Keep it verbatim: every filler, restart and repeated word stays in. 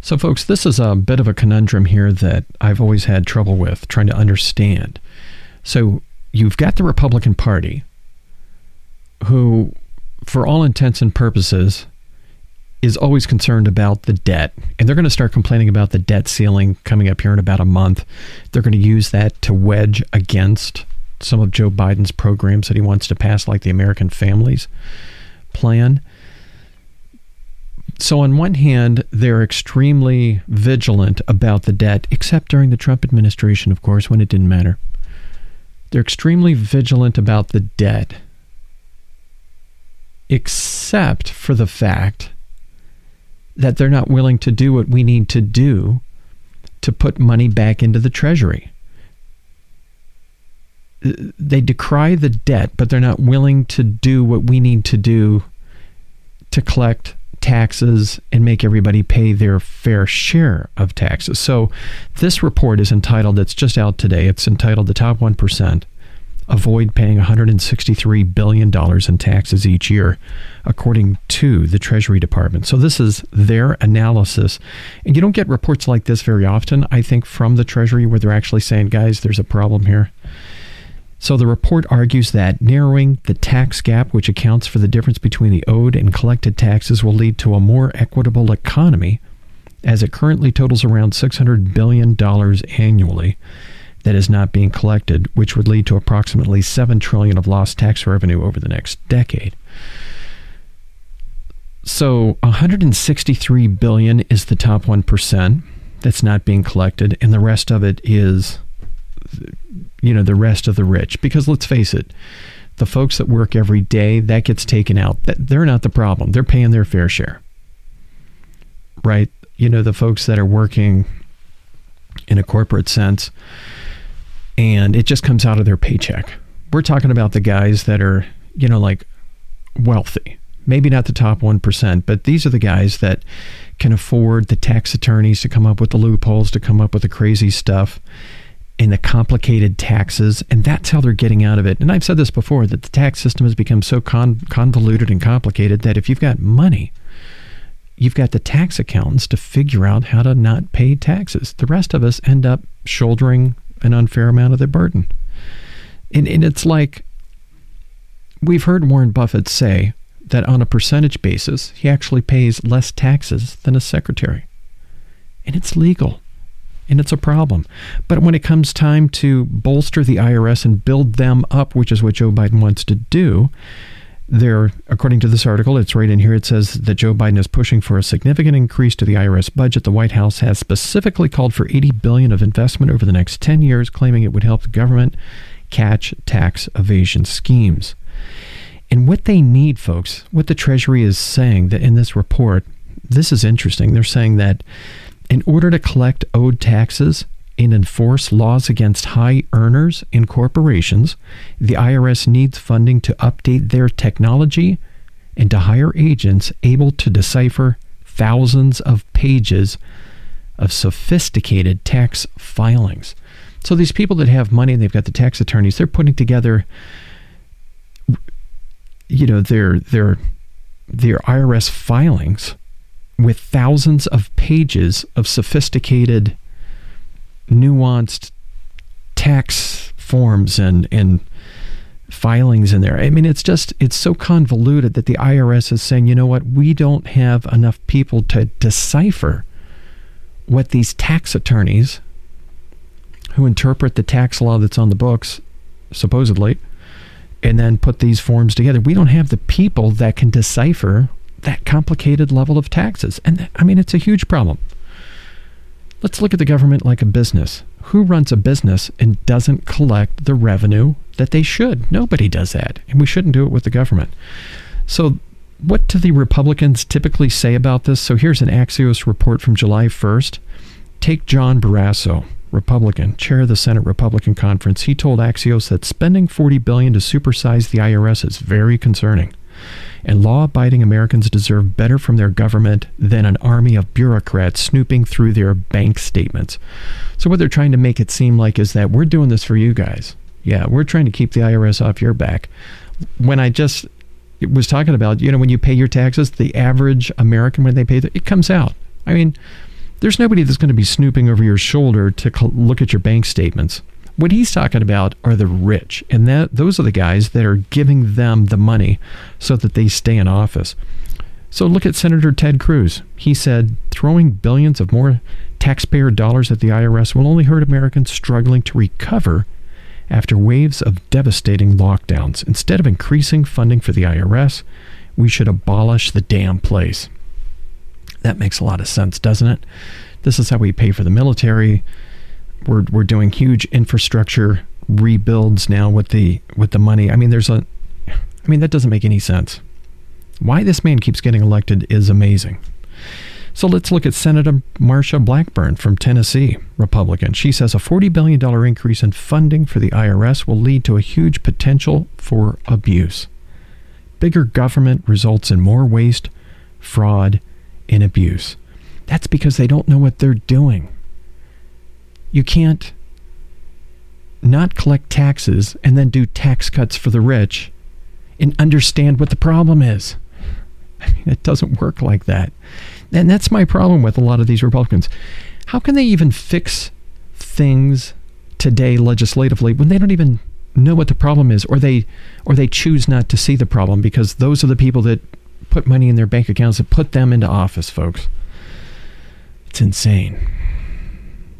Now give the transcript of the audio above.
So, folks, this is a bit of a conundrum here that I've always had trouble with trying to understand. So you've got the Republican Party, who, for all intents and purposes, is always concerned about the debt. And they're going to start complaining about the debt ceiling coming up here in about a month. They're going to use that to wedge against some of Joe Biden's programs that he wants to pass, like the American Families Plan. So on one hand, they're extremely vigilant about the debt, except during the Trump administration, of course, when it didn't matter. They're extremely vigilant about the debt, except for the fact that they're not willing to do what we need to do to put money back into the Treasury. They decry the debt, but they're not willing to do what we need to do to collect taxes and make everybody pay their fair share of taxes. So this report is entitled, it's just out today, it's entitled The Top one percent Avoid Paying one hundred sixty-three billion dollars in taxes each year, according to the Treasury Department. So this is their analysis. And you don't get reports like this very often, I think, from the Treasury, where they're actually saying, guys, there's a problem here. So the report argues that narrowing the tax gap, which accounts for the difference between the owed and collected taxes, will lead to a more equitable economy, as it currently totals around six hundred billion dollars annually that is not being collected, which would lead to approximately seven trillion dollars of lost tax revenue over the next decade. So one hundred sixty-three billion dollars is the top one percent that's not being collected, and the rest of it is, you know, the rest of the rich. Because let's face it, the folks that work every day, that gets taken out. They're not the problem. They're paying their fair share, right? You know, the folks that are working in a corporate sense, and it just comes out of their paycheck. We're talking about the guys that are, you know, like wealthy. Maybe not the top one percent, but these are the guys that can afford the tax attorneys to come up with the loopholes, to come up with the crazy stuff and the complicated taxes, and that's how they're getting out of it. And I've said this before, that the tax system has become so con- convoluted and complicated that if you've got money, you've got the tax accountants to figure out how to not pay taxes. The rest of us end up shouldering an unfair amount of the burden. And, and it's like, we've heard Warren Buffett say that on a percentage basis, he actually pays less taxes than a secretary. And it's legal. And it's a problem. But when it comes time to bolster the I R S and build them up, which is what Joe Biden wants to do, there, according to this article, it's right in here, it says that Joe Biden is pushing for a significant increase to the I R S budget. The White House has specifically called for eighty billion dollars of investment over the next ten years, claiming it would help the government catch tax evasion schemes. And what they need, folks, what the Treasury is saying that in this report, this is interesting. They're saying that in order to collect owed taxes and enforce laws against high earners and corporations, the I R S needs funding to update their technology and to hire agents able to decipher thousands of pages of sophisticated tax filings. So these people that have money and they've got the tax attorneys, they're putting together, you know, their their their I R S filings with thousands of pages of sophisticated, nuanced tax forms and, and filings in there. I mean, it's just, it's so convoluted that the I R S is saying, you know what, we don't have enough people to decipher what these tax attorneys who interpret the tax law that's on the books, supposedly, and then put these forms together. We don't have the people that can decipher that complicated level of taxes. And I mean, it's a huge problem. Let's look at the government like a business. Who runs a business and doesn't collect the revenue that they should? Nobody does that. And we shouldn't do it with the government. So what do the Republicans typically say about this? So here's an Axios report from July first. Take John Barrasso, Republican, chair of the Senate Republican Conference. He told Axios that spending forty billion dollars to supersize the I R S is very concerning. And law-abiding Americans deserve better from their government than an army of bureaucrats snooping through their bank statements. So what they're trying to make it seem like is that we're doing this for you guys. Yeah, we're trying to keep the I R S off your back. When I just was talking about, you know, when you pay your taxes, the average American, when they pay, it comes out. I mean, There's nobody that's going to be snooping over your shoulder to cl- look at your bank statements. What he's talking about are the rich, and that those are the guys that are giving them the money so that they stay in office. So look at Senator Ted Cruz. He said throwing billions of more taxpayer dollars at the I R S will only hurt Americans struggling to recover after waves of devastating lockdowns. Instead of increasing funding for the I R S, we should abolish the damn place. That makes a lot of sense, doesn't it? This is how we pay for the military. We're we're doing huge infrastructure rebuilds now with the with the money. I mean, there's a I mean, that doesn't make any sense. Why this man keeps getting elected is amazing. So let's look at Senator Marsha Blackburn from Tennessee, Republican. She says a forty billion dollars increase in funding for the I R S will lead to a huge potential for abuse. Bigger government results in more waste, fraud, and abuse. That's because they don't know what they're doing. You can't not collect taxes and then do tax cuts for the rich and understand what the problem is. I mean, it doesn't work like that. And that's my problem with a lot of these Republicans. How can they even fix things today legislatively when they don't even know what the problem is, or they or they choose not to see the problem because those are the people that put money in their bank accounts that put them into office, folks? It's insane.